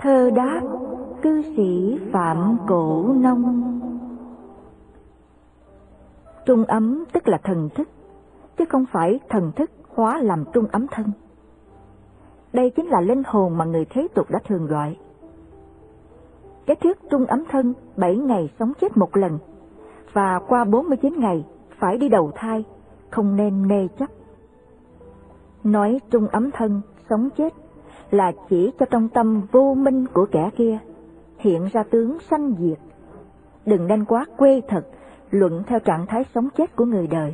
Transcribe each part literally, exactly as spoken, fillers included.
Thơ đáp cư sĩ Phạm Cổ Nông. Trung ấm tức là thần thức, chứ không phải thần thức hóa làm trung ấm thân. Đây chính là linh hồn mà người thế tục đã thường gọi. Cái thuyết trung ấm thân bảy ngày sống chết một lần, và qua bốn mươi chín ngày phải đi đầu thai, không nên nê chấp. Nói trung ấm thân sống chết là chỉ cho trong tâm vô minh của kẻ kia hiện ra tướng sanh diệt, đừng nên quá quê thật luận theo trạng thái sống chết của người đời.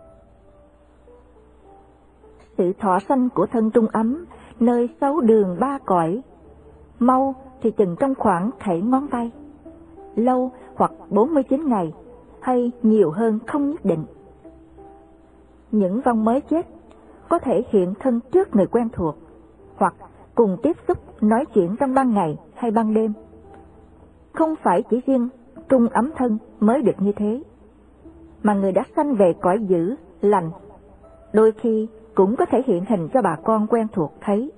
Sự thọ sanh của thân trung ấm nơi sáu đường ba cõi, mau thì chừng trong khoảng khẩy ngón tay, lâu hoặc bốn mươi chín ngày, hay nhiều hơn không nhất định. Những vong mới chết có thể hiện thân trước người quen thuộc, hoặc cùng tiếp xúc nói chuyện trong ban ngày hay ban đêm. Không phải chỉ riêng trung ấm thân mới được như thế, mà người đã sanh về cõi dữ, lành, đôi khi cũng có thể hiện hình cho bà con quen thuộc thấy.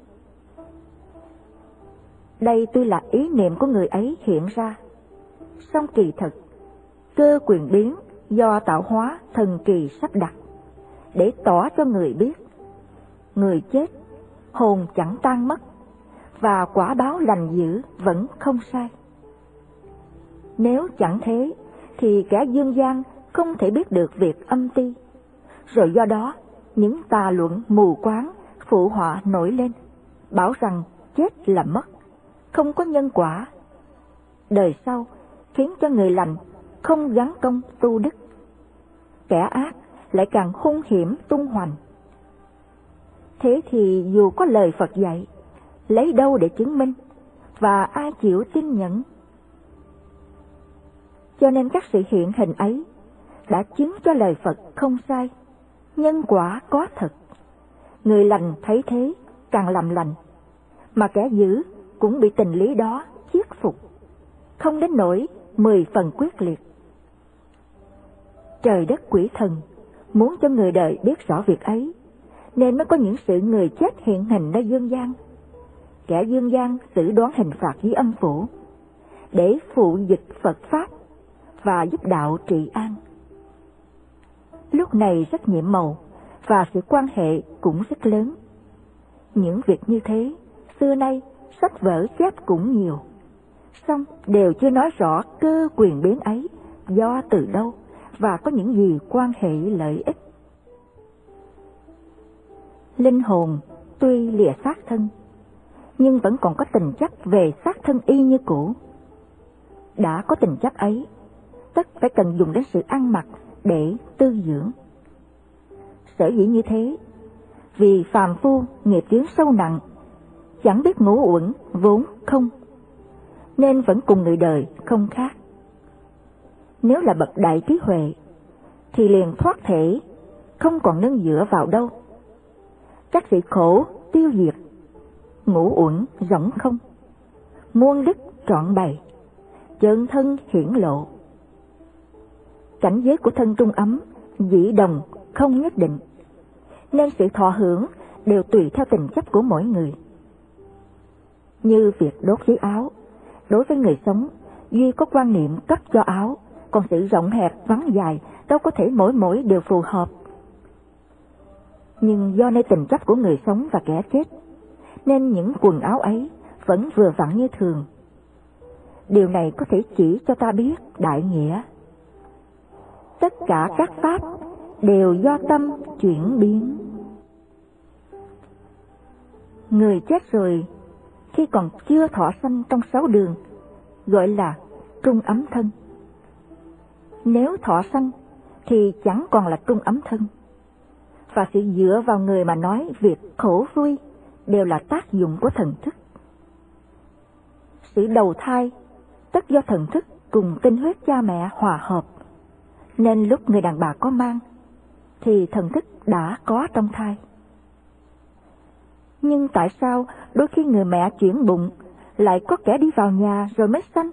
Đây tuy là ý niệm của người ấy hiện ra, song kỳ thực, cơ quyền biến do tạo hóa thần kỳ sắp đặt, để tỏ cho người biết, người chết, hồn chẳng tan mất, và quả báo lành dữ vẫn không sai. Nếu chẳng thế, thì kẻ dương gian không thể biết được việc âm ti, rồi do đó những tà luận mù quáng phụ họa nổi lên, bảo rằng chết là mất, không có nhân quả. Đời sau khiến cho người lành không gắng công tu đức, kẻ ác lại càng hung hiểm tung hoành. Thế thì dù có lời Phật dạy, lấy đâu để chứng minh, và ai chịu tin nhận? Cho nên các sự hiện hình ấy đã chứng cho lời Phật không sai, nhân quả có thật. Người lành thấy thế càng làm lành, mà kẻ dữ cũng bị tình lý đó chiết phục, không đến nỗi mười phần quyết liệt. Trời đất quỷ thần muốn cho người đời biết rõ việc ấy, nên mới có những sự người chết hiện hình nơi dương gian. Kẻ dương gian xử đoán hình phạt dưới âm phủ, để phụ dịch Phật Pháp và giúp đạo trị an. Lúc này rất nhiệm màu, và sự quan hệ cũng rất lớn. Những việc như thế, xưa nay sách vở chép cũng nhiều, song đều chưa nói rõ cơ quyền biến ấy do từ đâu và có những gì quan hệ lợi ích. Linh hồn tuy lìa xác thân, nhưng vẫn còn có tình chấp về xác thân y như cũ. Đã có tình chấp ấy, tất phải cần dùng đến sự ăn mặc để tư dưỡng. Sở dĩ như thế, vì phàm phu nghiệp chướng sâu nặng, chẳng biết ngũ uẩn vốn không, nên vẫn cùng người đời không khác. Nếu là bậc đại trí huệ, thì liền thoát thể, không còn nương dựa vào đâu. Các sự khổ tiêu diệt, ngũ uẩn rỗng không, muôn đức trọn bày, chân thân hiển lộ. Cảnh giới của thân trung ấm dĩ đồng không nhất định, nên sự thọ hưởng đều tùy theo tình chấp của mỗi người. Như việc đốt giấy áo, đối với người sống duy có quan niệm cấp cho áo, còn sự rộng hẹp vắng dài đâu có thể mỗi mỗi đều phù hợp. Nhưng do nơi tình chấp của người sống và kẻ chết, nên những quần áo ấy vẫn vừa vặn như thường. Điều này có thể chỉ cho ta biết đại nghĩa. Tất cả các pháp đều do tâm chuyển biến. Người chết rồi, khi còn chưa thọ sanh trong sáu đường, gọi là trung ấm thân. Nếu thọ sanh thì chẳng còn là trung ấm thân, và sự dựa vào người mà nói việc khổ vui đều là tác dụng của thần thức. Sự đầu thai tất do thần thức cùng tinh huyết cha mẹ hòa hợp, nên lúc người đàn bà có mang thì thần thức đã có trong thai. Nhưng tại sao đôi khi người mẹ chuyển bụng lại có kẻ đi vào nhà rồi mới sanh?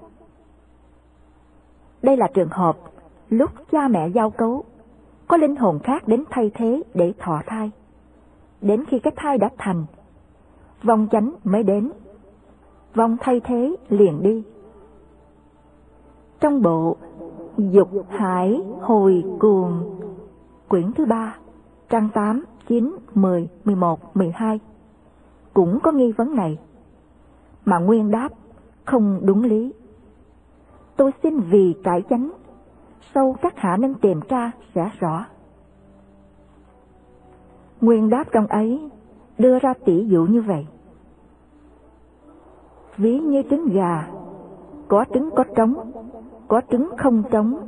Đây là trường hợp lúc cha mẹ giao cấu, có linh hồn khác đến thay thế để thọ thai. Đến khi cái thai đã thành, vong chánh mới đến. vong thay thế liền đi. Trong bộ Dục Hải Hồi Cuồng, quyển thứ ba, trang tám, chín, mười, mười một, mười hai cũng có nghi vấn này, mà Nguyên đáp không đúng lý. Tôi xin vì cải chánh, sau các hạ nên tìm tra sẽ rõ. Nguyên đáp trong ấy đưa ra tỷ dụ như vậy: ví như trứng gà, có trứng có trống, có trứng không trống.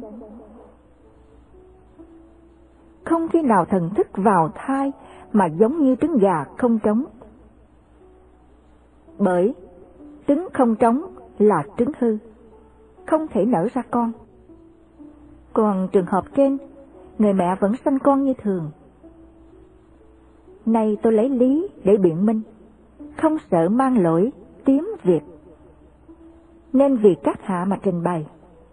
Không khi nào thần thức vào thai mà giống như trứng gà không trống. Bởi trứng không trống là trứng hư, không thể nở ra con. Còn trường hợp trên, người mẹ vẫn sanh con như thường. Nay tôi lấy lý để biện minh, không sợ mang lỗi tiếm việc, nên vì các hạ mà trình bày.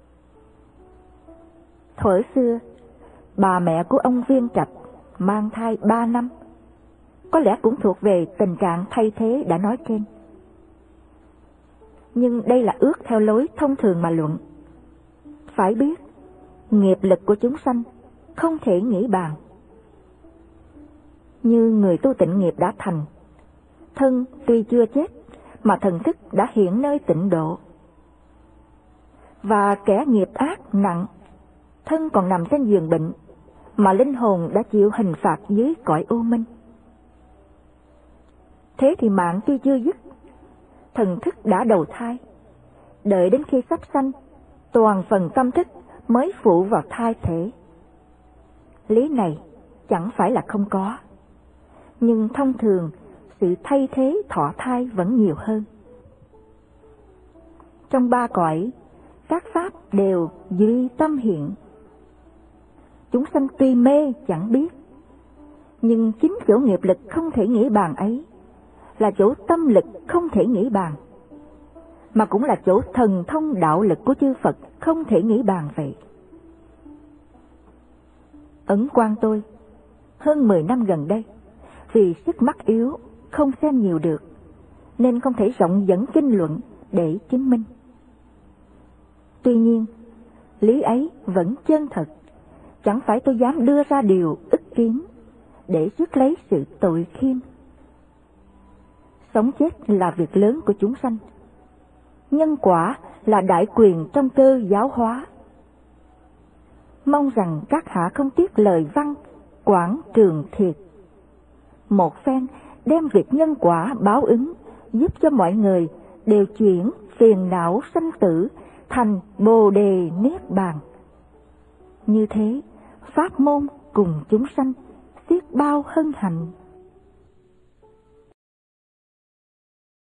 Thuở xưa, bà mẹ của ông Viên Trạch mang thai ba năm, có lẽ cũng thuộc về tình trạng thay thế đã nói trên. Nhưng đây là ước theo lối thông thường mà luận. Phải biết, nghiệp lực của chúng sanh không thể nghĩ bàn. Như người tu tịnh nghiệp đã thành, thân tuy chưa chết mà thần thức đã hiện nơi tịnh độ. Và kẻ nghiệp ác nặng, thân còn nằm trên giường bệnh, mà linh hồn đã chịu hình phạt dưới cõi u minh. Thế thì mạng tuy chưa dứt, thần thức đã đầu thai, đợi đến khi sắp sanh, toàn phần tâm thức mới phụ vào thai thể. Lý này chẳng phải là không có, nhưng thông thường sự thay thế thọ thai vẫn nhiều hơn. Trong ba cõi, các pháp đều duy tâm hiện. Chúng sanh tuy mê chẳng biết, nhưng chính chỗ nghiệp lực không thể nghĩ bàn ấy là chỗ tâm lực không thể nghĩ bàn, mà cũng là chỗ thần thông đạo lực của chư Phật không thể nghĩ bàn vậy. Ấn Quang tôi, hơn mười năm gần đây, vì sức mắt yếu, không xem nhiều được, nên không thể rộng dẫn kinh luận để chứng minh. Tuy nhiên, lý ấy vẫn chân thật, chẳng phải tôi dám đưa ra điều ức kiến để rước lấy sự tội khiêm. Sống chết là việc lớn của chúng sanh, nhân quả là đại quyền trong cơ giáo hóa. Mong rằng các hạ không tiếc lời văn Quảng Trường Thiệt, một phen đem việc nhân quả báo ứng, giúp cho mọi người đều chuyển phiền não sanh tử thành bồ đề niết bàn. Như thế, pháp môn cùng chúng sanh xiết bao hân hạnh.